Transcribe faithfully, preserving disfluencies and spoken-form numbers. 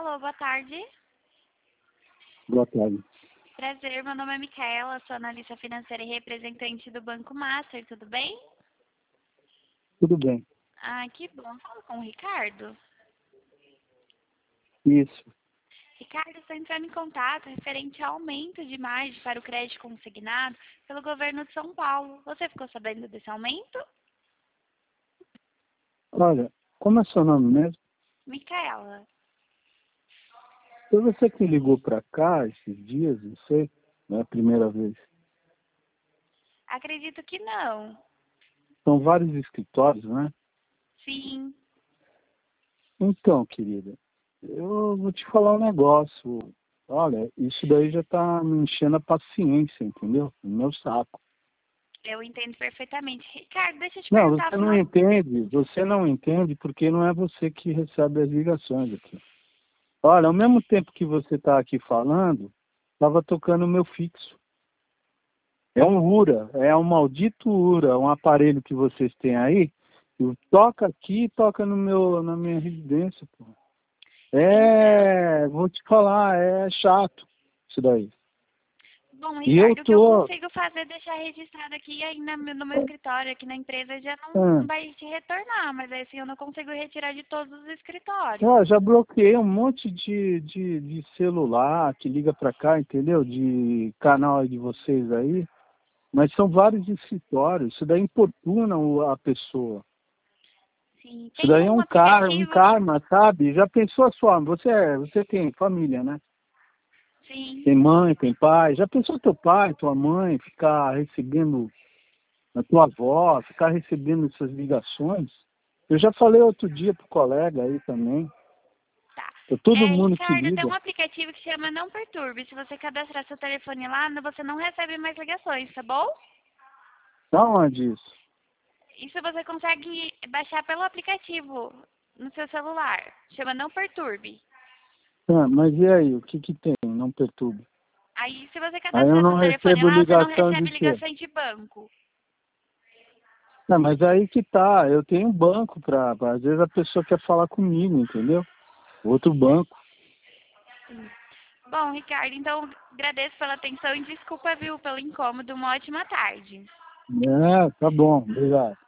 Alô, boa tarde. Boa tarde. Prazer, meu nome é Micaela, sou analista financeira e representante do Banco Master, tudo bem? Tudo bem. Ah, que bom. Falo com o Ricardo. Isso. Ricardo, estou entrando em contato referente ao aumento de margem para o crédito consignado pelo governo de São Paulo. Você ficou sabendo desse aumento? Olha, como é seu nome mesmo? Micaela. Foi você que ligou para cá esses dias, não sei, não é a primeira vez. Acredito que não. São vários escritórios, né? Sim. Então, querida, eu vou te falar um negócio. Olha, isso daí já está me enchendo a paciência, entendeu? No meu saco. Eu entendo perfeitamente. Ricardo, deixa eu te Não, perguntar, você não afinal. entende, você não entende porque não é você que recebe as ligações aqui. Olha, ao mesmo tempo que você está aqui falando, estava tocando o meu fixo. É um URA, é um maldito URA, um aparelho que vocês têm aí, eu toca aqui e toca no meu, na minha residência, pô. Então, É, vou te falar, é chato isso daí. bom, E eu Ricardo, o que eu tô, consigo fazer é deixar registrado aqui aí na- no meu escritório, aqui na empresa, já não, ah, não vai te retornar, mas aí assim eu não consigo retirar de todos os escritórios. ó, já bloqueei um monte de, de, de celular que liga pra cá, entendeu? De canal aí de vocês aí, mas são vários escritórios, isso daí importuna o- a pessoa. Sim, Isso tem daí é um um cara, um aplicativo, karma, sabe? Já pensou a sua, você, é- você tem família, né? sim. Tem mãe, tem pai. Já pensou teu pai, tua mãe ficar recebendo, a tua avó, ficar recebendo essas ligações? Eu já falei outro dia pro colega aí também. Tá. É todo É, mundo que Ricardo, tem liga. um aplicativo que chama Não Perturbe. Se você cadastrar seu telefone lá, você não recebe mais ligações, tá bom? Da onde isso? Isso você consegue baixar pelo aplicativo no seu celular. Chama Não Perturbe. Ah, mas e aí, o que que tem? Não perturbe. Aí, se você Aí eu cadastrar não seu telefone recebo lá, você não ligação de recebe quê? ligações de banco. Não, mas aí que tá, eu tenho um banco pra, pra- às vezes a pessoa quer falar comigo, entendeu? Outro banco. Bom, Ricardo, então agradeço pela atenção e desculpa, viu, pelo incômodo. Uma ótima tarde. É, tá bom, obrigado.